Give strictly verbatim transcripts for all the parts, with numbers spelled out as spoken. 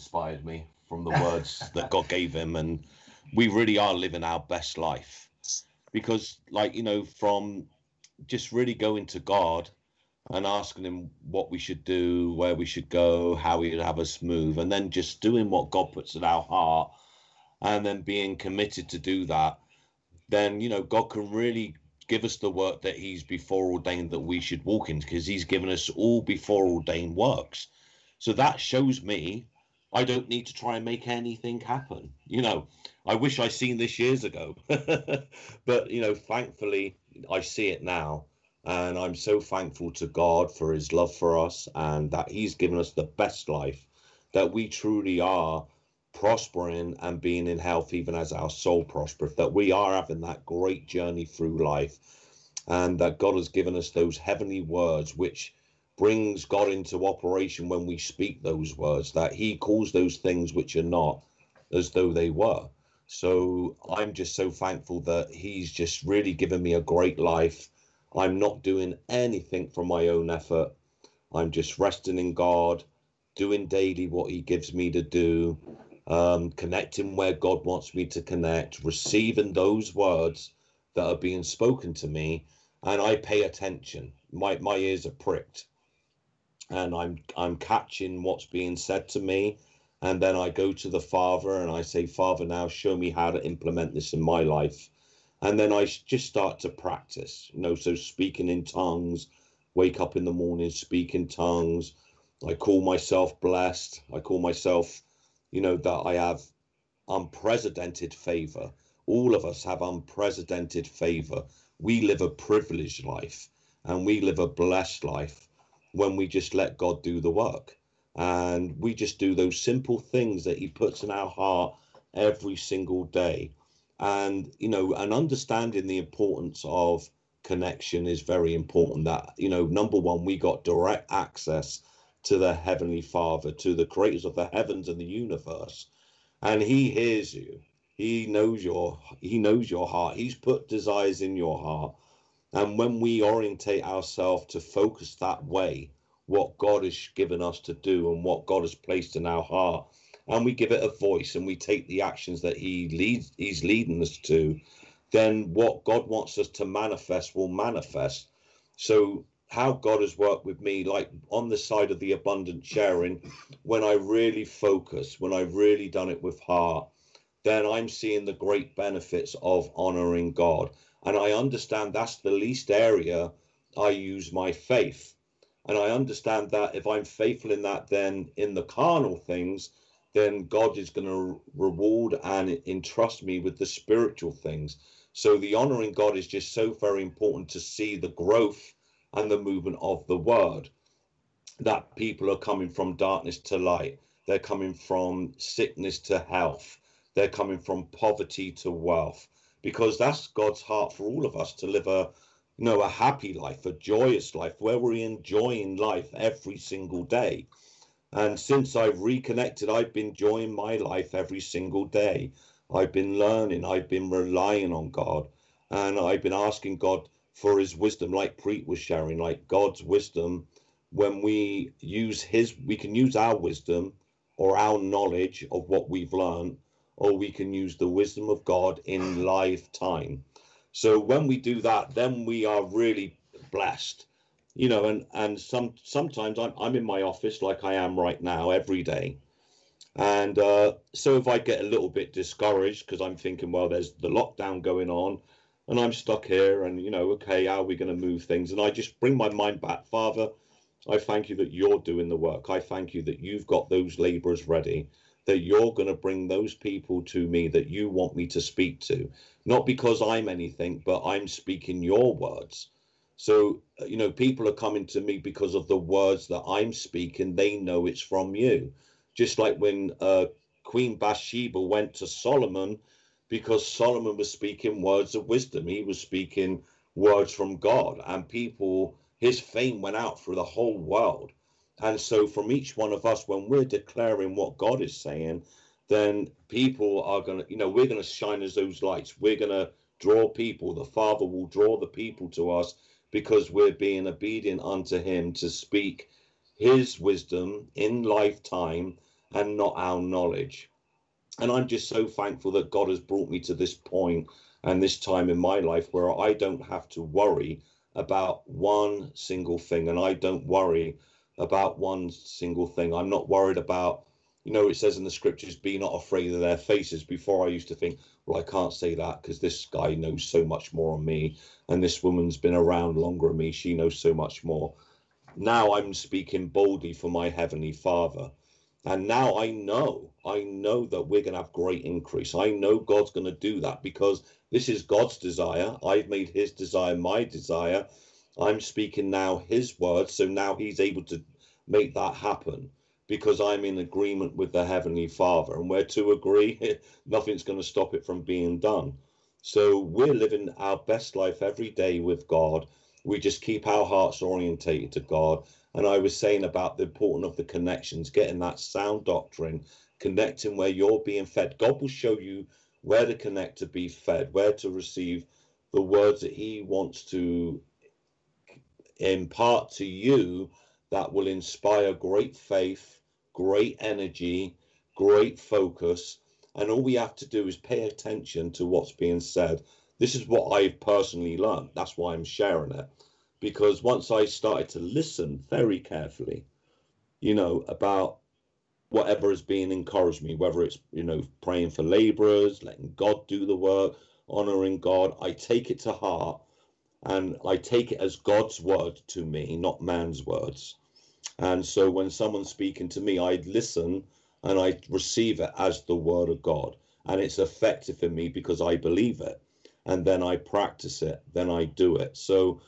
inspired me from the words that God gave him. And we really are living our best life because, like, you know, from just really going to God and asking him what we should do, where we should go, how he would have us move, and then just doing what God puts in our heart and then being committed to do that, then, you know, God can really give us the work that he's before ordained that we should walk in, because he's given us all before ordained works. So that shows me I don't need to try and make anything happen. You know, I wish I seen this years ago, but, you know, thankfully I see it now. And I'm so thankful to God for his love for us and that he's given us the best life, that we truly are prospering and being in health, even as our soul prospereth, that we are having that great journey through life, and that God has given us those heavenly words, which brings God into operation when we speak those words, that he calls those things which are not as though they were. So I'm just so thankful that he's just really given me a great life. I'm not doing anything from my own effort. I'm just resting in God, doing daily what he gives me to do, um, connecting where God wants me to connect, receiving those words that are being spoken to me, and I pay attention. My my ears are pricked, and I'm I'm catching what's being said to me, and then I go to the Father and I say, Father, now show me how to implement this in my life. And then I just start to practice, you know, so speaking in tongues, wake up in the morning, speak in tongues. I call myself blessed. I call myself, you know, that I have unprecedented favor. All of us have unprecedented favor. We live a privileged life and we live a blessed life when we just let God do the work. And we just do those simple things that he puts in our heart every single day. And, you know, and understanding the importance of connection is very important. That, you know, number one, we got direct access to the Heavenly Father, to the creators of the heavens and the universe. And he hears you. He knows your, he knows your heart. He's put desires in your heart. And when we orientate ourselves to focus that way, what God has given us to do and what God has placed in our heart, and we give it a voice and we take the actions that he leads, he's leading us to, then what God wants us to manifest will manifest. So how God has worked with me, like on the side of the abundant sharing, when I really focus, when I've really done it with heart, then I'm seeing the great benefits of honoring God. And I understand that's the least area I use my faith. And I understand that if I'm faithful in that, then in the carnal things, then God is going to reward and entrust me with the spiritual things. So the honoring God is just so very important, to see the growth and the movement of the word, that people are coming from darkness to light. They're coming from sickness to health. They're coming from poverty to wealth, because that's God's heart for all of us, to live a, you know, a happy life, a joyous life, where we're enjoying life every single day. And since I've reconnected, I've been enjoying my life every single day. I've been learning, I've been relying on God, and I've been asking God for his wisdom, like Preet was sharing, like God's wisdom. When we use his, we can use our wisdom or our knowledge of what we've learned, or we can use the wisdom of God in lifetime. So when we do that, then we are really blessed. You know, and and some sometimes I'm I'm in my office like I am right now every day, and uh, so if I get a little bit discouraged because I'm thinking, well, there's the lockdown going on, and I'm stuck here, and you know, okay, how are we going to move things? And I just bring my mind back, Father. I thank you that you're doing the work. I thank you that you've got those laborers ready, that you're going to bring those people to me that you want me to speak to, not because I'm anything, but I'm speaking your words. So, you know, people are coming to me because of the words that I'm speaking. They know it's from you. Just like when uh, Queen Bathsheba went to Solomon, because Solomon was speaking words of wisdom. He was speaking words from God, and people, his fame went out through the whole world. And so from each one of us, when we're declaring what God is saying, then people are going to, you know, we're going to shine as those lights. We're going to draw people. The Father will draw the people to us, because we're being obedient unto him to speak his wisdom in lifetime, and not our knowledge. And I'm just so thankful that God has brought me to this point and this time in my life where I don't have to worry about one single thing. And I don't worry about one single thing. I'm not worried about, you know, it says in the scriptures, be not afraid of their faces. Before I used to think, well, I can't say that because this guy knows so much more on me. And this woman's been around longer than me. She knows so much more. Now I'm speaking boldly for my Heavenly Father. And now I know, I know that we're going to have great increase. I know God's going to do that because this is God's desire. I've made his desire my desire. I'm speaking now his words. So now he's able to make that happen because I'm in agreement with the Heavenly Father. And where to agree, nothing's going to stop it from being done. So we're living our best life every day with God. We just keep our hearts orientated to God. And I was saying about the importance of the connections, getting that sound doctrine, connecting where you're being fed. God will show you where to connect to be fed, where to receive the words that he wants to impart to you that will inspire great faith, great energy, great focus. And all we have to do is pay attention to what's being said. This is what I've personally learned. That's why I'm sharing it. Because once I started to listen very carefully, you know, about whatever is being encouraged me, whether it's, you know, praying for laborers, letting God do the work, honoring God, I take it to heart and I take it as God's word to me, not man's words. And so when someone's speaking to me, I listen and I receive it as the word of God. And it's effective in me because I believe it. And then I practice it, then I do it. So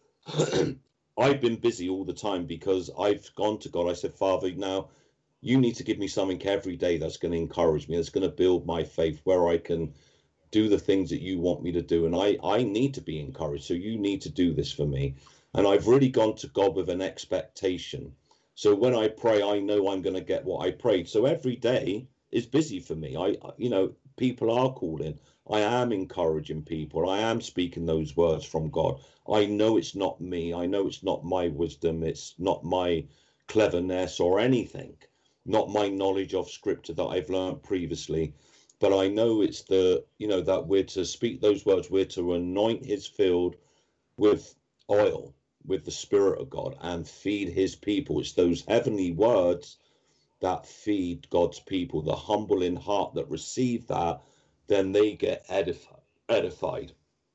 I've been busy all the time because I've gone to God. I said, Father, now you need to give me something every day that's going to encourage me, that's going to build my faith, where I can do the things that you want me to do. And I, I need to be encouraged. So you need to do this for me. And I've really gone to God with an expectation. So when I pray, I know I'm going to get what I prayed. So every day is busy for me. I, you know, people are calling. I am encouraging people. I am speaking those words from God. I know it's not me. I know it's not my wisdom. It's not my cleverness or anything, not my knowledge of scripture that I've learned previously. But I know it's the, you know, that we're to speak those words. We're to anoint his field with oil, with the Spirit of God, and feed his people. It's those heavenly words that feed God's people, the humble in heart that receive that, then they get edif- edified.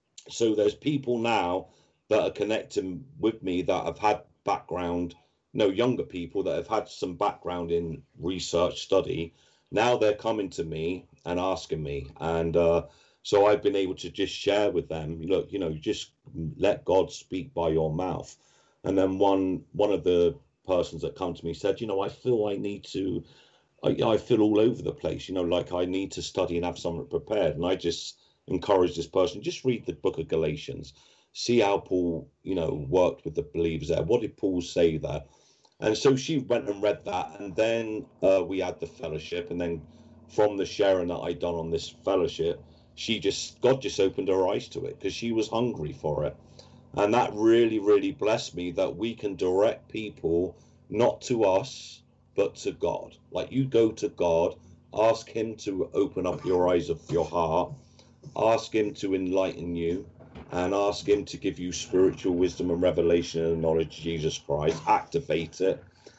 So there's people now that are connecting with me that have had background, no, younger people that have had some background in research study. Now they're coming to me and asking me. And uh, so I've been able to just share with them, look, you know, just let God speak by your mouth. And then one one of the persons that come to me said, you know, I feel I need to, I, I feel all over the place, you know, like I need to study and have something prepared. And I just encourage this person, just read the book of Galatians, see how Paul, you know, worked with the believers there. What did Paul say there? And so she went and read that. And then uh, we had the fellowship. And then from the sharing that I'd done on this fellowship, she just, God just opened her eyes to it because she was hungry for it. And that really, really blessed me that we can direct people not to us, but to God. Like you go to God, ask him to open up your eyes of your heart, ask him to enlighten you, and ask him to give you spiritual wisdom and revelation and knowledge of Jesus Christ, activate it.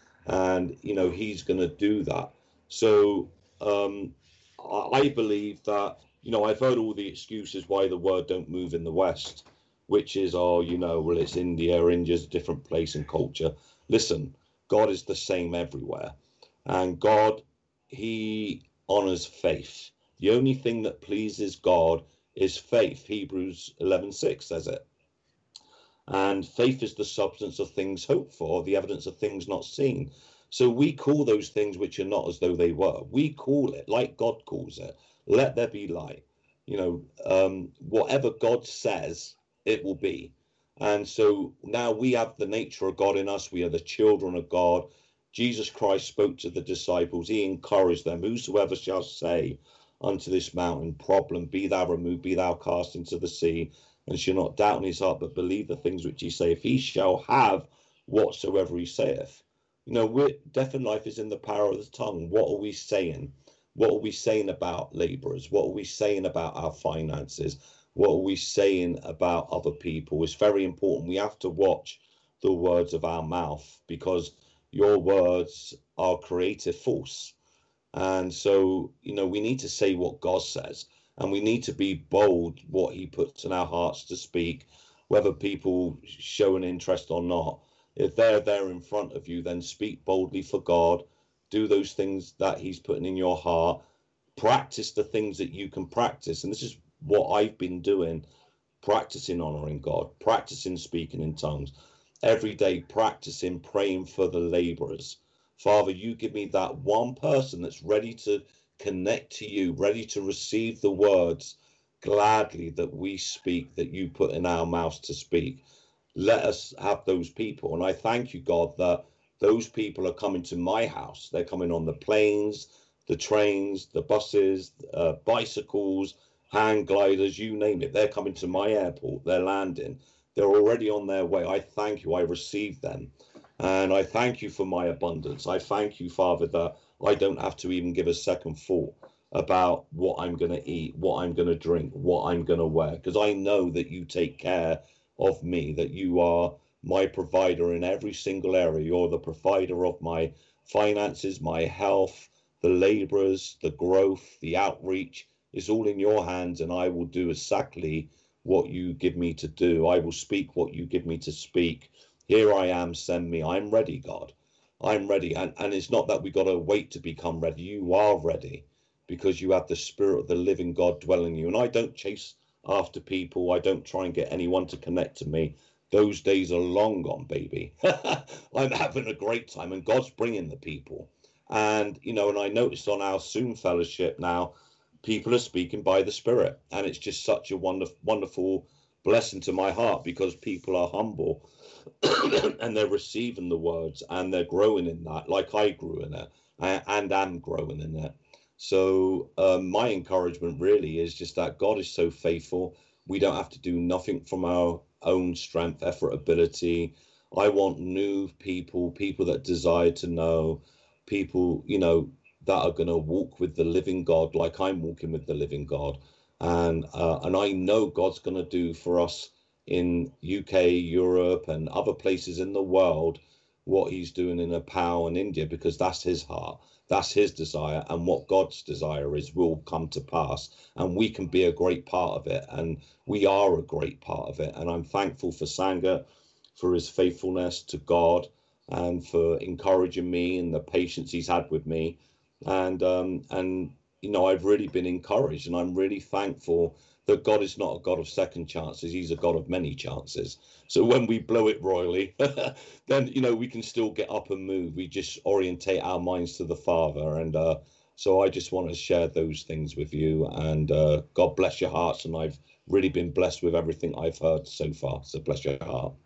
And, you know, he's going to do that. So um, I believe that, you know, I've heard all the excuses why the word don't move in the West, which is, oh, you know, well, it's India, India's a different place and culture. Listen, God is the same everywhere. And God, he honors faith. The only thing that pleases God is faith. Hebrews eleven six says it. And faith is the substance of things hoped for, the evidence of things not seen. So we call those things which are not as though they were. We call it like God calls it. Let there be light. You know, um, whatever God says, it will be. And so now we have the nature of God in us. We are the children of God. Jesus Christ spoke to the disciples. He encouraged them. Whosoever shall say unto this mountain, problem, be thou removed, be thou cast into the sea, and shall not doubt in his heart, but believe the things which he saith, he shall have whatsoever he saith. You know, we're death and life is in the power of the tongue. What are we saying? What are we saying about laborers? What are we saying about our finances? What are we saying about other people? It's very important. We have to watch the words of our mouth, because your words are creative force. And so, you know, we need to say what God says, and we need to be bold what he puts in our hearts to speak, whether people show an interest or not. If they're there in front of you, then speak boldly for God. Do those things that he's putting in your heart. Practice the things that you can practice. And this is what I've been doing, practicing honoring God, practicing speaking in tongues, every day practicing praying for the laborers. Father, you give me that one person that's ready to connect to you, ready to receive the words gladly that we speak, that you put in our mouths to speak. Let us have those people. And I thank you, God, that those people are coming to my house. They're coming on the planes, the trains, the buses, uh, bicycles, hang gliders, you name it. They're coming to my airport. They're landing. They're already on their way. I thank you. I receive them. And I thank you for my abundance. I thank you, Father, that I don't have to even give a second thought about what I'm going to eat, what I'm going to drink, what I'm going to wear, because I know that you take care of me, that you are my provider in every single area. You're the provider of my finances, my health, the laborers, the growth, the outreach is all in your hands, and I will do exactly what you give me to do. I will speak what you give me to speak. Here I am, send me. I'm ready, God. I'm ready. And, and it's not that we got to wait to become ready. You are ready because you have the Spirit of the living God dwelling in you. And I don't chase after people. I don't try and get anyone to connect to me. Those days are long gone, baby. I'm having a great time, and God's bringing the people. And, you know, and I noticed on our Zoom fellowship now, people are speaking by the Spirit. And it's just such a wonderful, wonderful blessing to my heart, because people are humble and they're receiving the words, and they're growing in that, like I grew in it, and am growing in it. So um, my encouragement really is just that God is so faithful. We don't have to do nothing from our own strength, effort, ability. I want new people, people that desire to know, people, you know, that are going to walk with the living God like I'm walking with the living God. And uh, and I know God's going to do for us in U K, Europe, and other places in the world what he's doing in Nepal and India, because that's his heart, that's his desire, and what God's desire is will come to pass, and we can be a great part of it, and we are a great part of it. And I'm thankful for Sangha, for his faithfulness to God, and for encouraging me and the patience he's had with me. And um and you know, I've really been encouraged, and I'm really thankful that God is not a God of second chances. He's a God of many chances. So when we blow it royally, then, you know, we can still get up and move. We just orientate our minds to the Father. And uh, so I just want to share those things with you. And uh, God bless your hearts. And I've really been blessed with everything I've heard so far. So bless your heart.